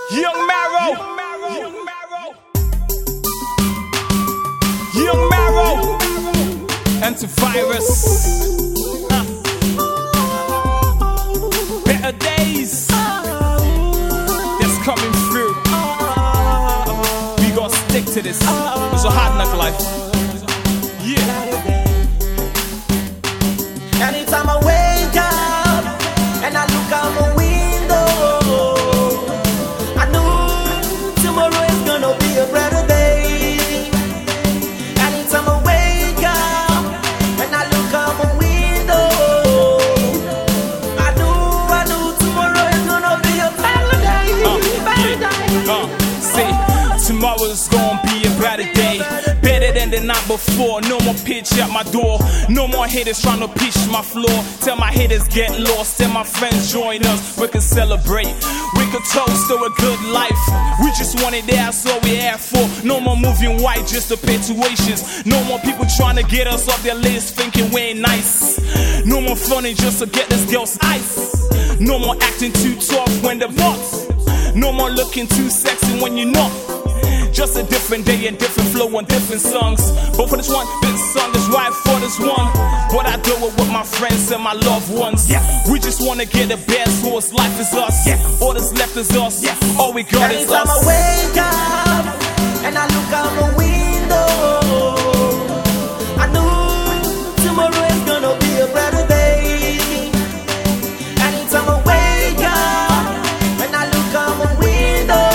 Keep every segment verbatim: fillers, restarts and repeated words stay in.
Young Marrow, Young Marrow, Antivirus, uh. Better days that's coming through. We gotta stick to this. It's a hard knock life. Yeah. Anytime I wake up and I look out my window, I know tomorrow is gonna be a better day. Anytime I wake up and I look out my window, I know, I know tomorrow is gonna be a better day. Uh, better yeah. day. uh, see, tomorrow's gonna be a better day. Better than the night before. No more pitch at my door. No more haters trying to pitch my floor. Tell my haters get lost. Tell my friends join us. We can celebrate. We can toast to a good life. We just want it, that's all we asked for. No more moving white just to pay tuitions. No more people trying to get us off their list thinking we ain't nice. No more funny just to get this girl's ice. No more acting too tough when the box. No more looking too sexy when you're not. Just a different day and different flow on different songs. But for this one, this song is right for this one. But I do it with my friends and my loved ones. Yeah. We just wanna get the best horse, life is us. Yeah. All that's left is us. Yeah. All we got is us. Anytime I wake up and I look out my window, I know tomorrow is gonna be a better day. Anytime I wake up and I look out my window,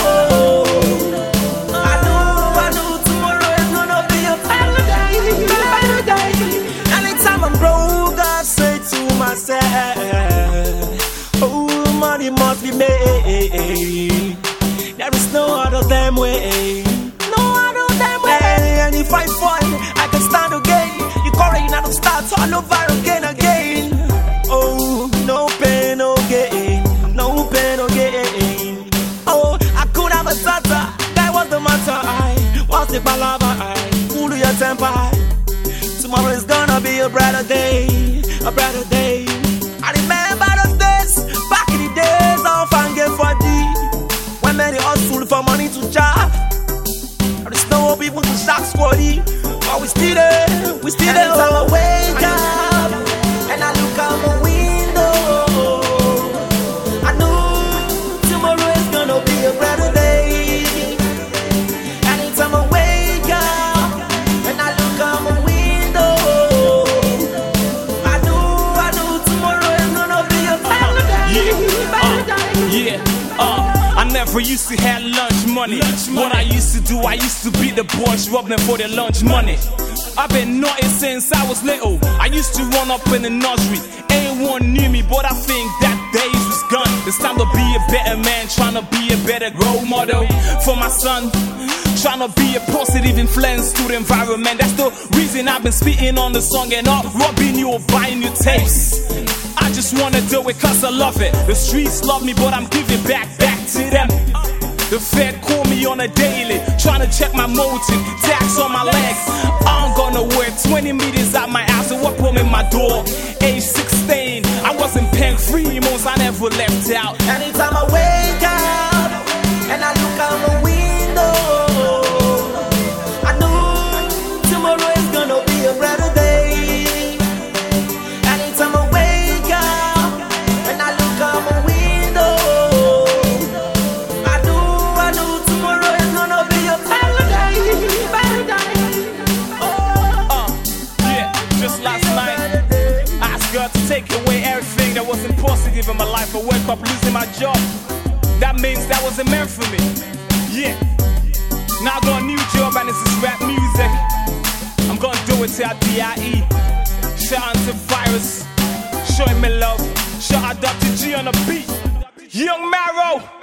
oh, money must be made. There is no other damn way. No other damn way. And if I fall, I can stand again. You correct, I don't start all over again, again. Oh, no pain, no gain. No pain, no gain. Oh, I could have a tata. That was the matter. I was the balaba. I cool your temper. Tomorrow is gonna be a brighter day. A brighter day. I remember those days, back in the days of Fange for D, when many hustle for money to job. There is no people to shock squaddy, but we still there, we still there. Anytime I wake up and I look out my window, I know tomorrow is gonna be a better day. Anytime I wake up and I look out my window, yeah, uh, I never used to have lunch money. lunch money. What I used to do, I used to beat the boys, rob them for their lunch money. I've been naughty since I was little. I used to run up in the nursery. Anyone knew me, but I think that days was gone. It's time to be a better man, trying to be a better role model for my son. Trying to be a positive influence to the environment. That's the reason I've been spitting on the song and not robbing you or buying your tapes. I just wanna do it cause I love it. The streets love me, but I'm giving back, back to them. The Fed call me on a daily, trying to check my motive, tax on my legs. I'm gonna work twenty meters out my house, so what put me in my door? Age sixteen, I wasn't paying three months, I never left out. Anytime I wake up and I look out my window, I know tomorrow is gonna be a better day. Anytime I wake up and I look out my window, I know, I know tomorrow is gonna be a better day, better day. Oh, uh, yeah, just last night, I asked God to take away everything that wasn't positive in my life. I woke up losing my job. That means that wasn't meant for me. Yeah. Now I got a new job and this is rap music. I'm gonna do it till I D I E. Shout out to Virus, showing me love. Shout out Doctor G on the beat. Young Marrow.